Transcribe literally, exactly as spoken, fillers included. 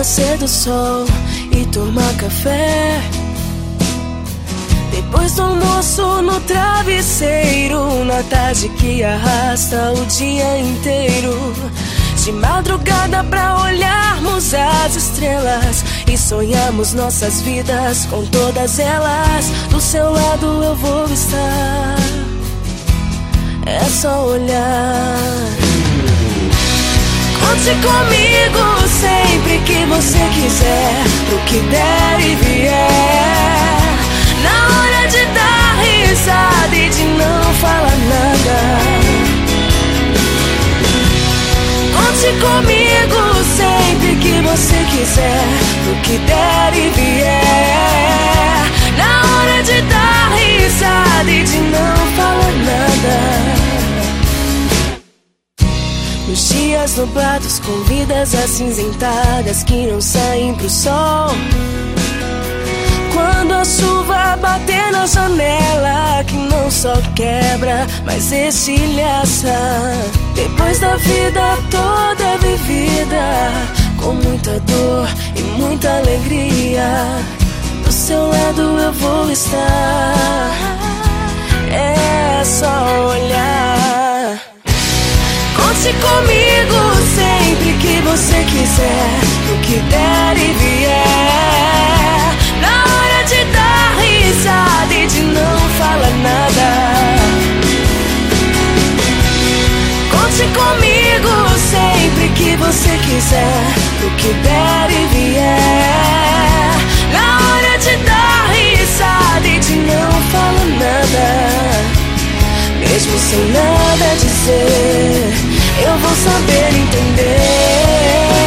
nascer do sol e tomar café. Depois do almoço no travesseiro, na tarde que arrasta o dia inteiro. De madrugada pra olharmos as estrelas e sonharmos nossas vidas com todas elas. Do seu lado eu vou estar, é só olhar. Conte comigo sempre que você quiser, pro que der e vier. Na hora de dar risada e de não falar nada. Conte comigo sempre que você quiser, pro que der e vier. Na hora de dar risada e de não falar nada. Nos dias nublados com vidas acinzentadas que não saem pro sol. Quando a chuva bater na janela, que não só quebra, mas estilhaça. Depois da vida toda vivida, com muita dor e muita alegria, do seu lado eu vou estar, é só olhar. Conte comigo sempre que você quiser, o que der e vier. Na hora de dar risada e de não falar nada. Conte comigo sempre que você quiser, o que der e vier. Na hora de dar risada e de não falar nada. Mesmo sem nada dizer, eu vou saber entender.